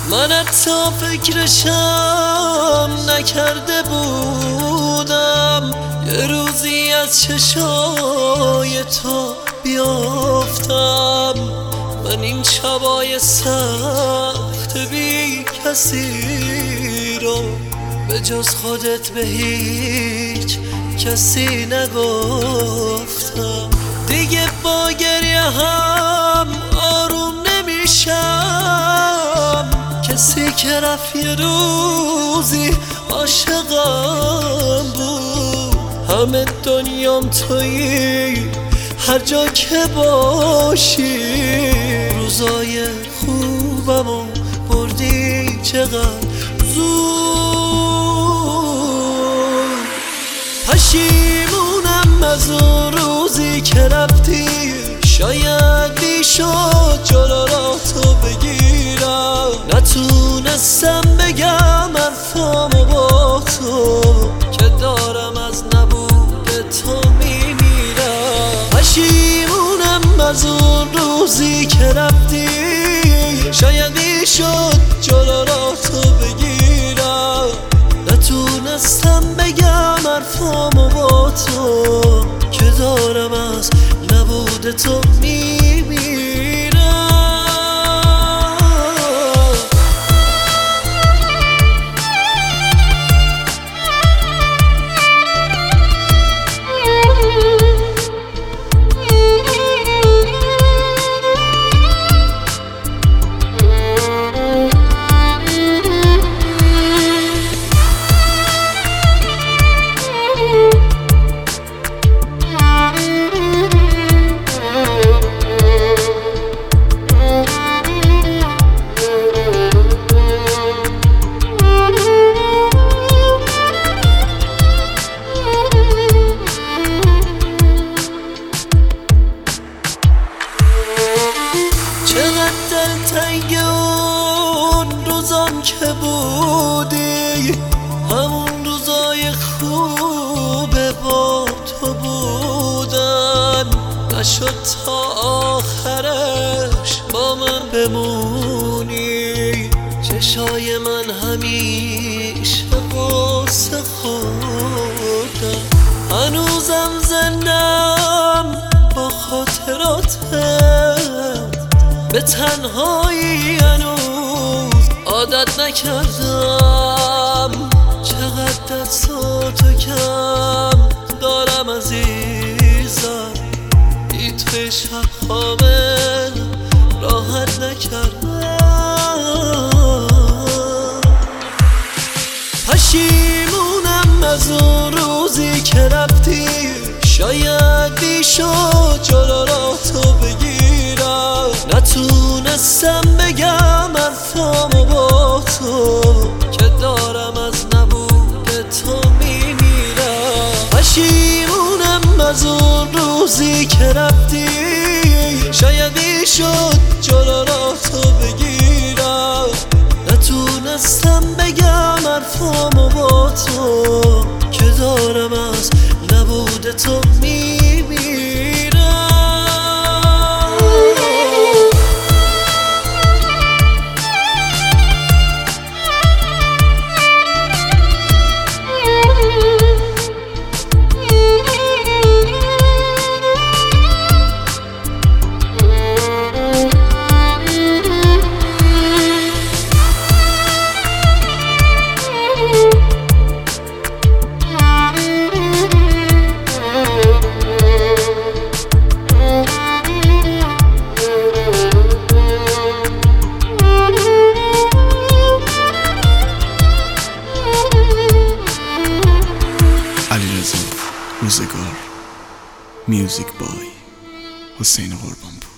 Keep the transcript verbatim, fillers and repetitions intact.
من حتی فکرشم نکرده بودم یه روزی از چشای تو بیافتم. من این شبای سخت بی کسی رو به جز خودت به هیچ کسی نگفتم. دیگه با گریه هم آروم نمیشم، کسی که رفت یه روزی عاشقم بود. همه دنیام تویی، هر جا که باشی روزای خوبمو بردی چقدر زود. پشیمونم از اون روزی که رفتی، شاید بیشد جلو را تو بگیرم. نتونستم بگم حرفامو با تو که دارم از نبود تو میمیرم. پشیمونم از اون روزی که رفتی، شاید بیشد جلو را تو بگیرم. نتونستم بگم حرفامو با تو که دارم از نبود تو میمیرم. تنگ اون روزام که بودی، همون روزای خوب با تو بودن. نشد تا آخرش با من بمونی، چشای من همیشه قصه خوردن. هنوزم زندم با خاطراتم، به تنهایی هنوز عادت نکردم. چقدر دستاتو کم دارم عزیزم، بی توی شب خوابم راحت نکردم. پشیمونم از اون روزی که رفتی، شاید بیشد جلو را تو بگیرم. نتونستم بگم حرفامو با تو که دارم از نبود تو میمیرم. پشیمونم از اون روزی که رفتی، شاید بیشد جلو را تو بگیرم. نتونستم بگم حرفامو با تو که دارم از نبود تو میمیرم. روزگار میوزیک بای حسین قربانپور.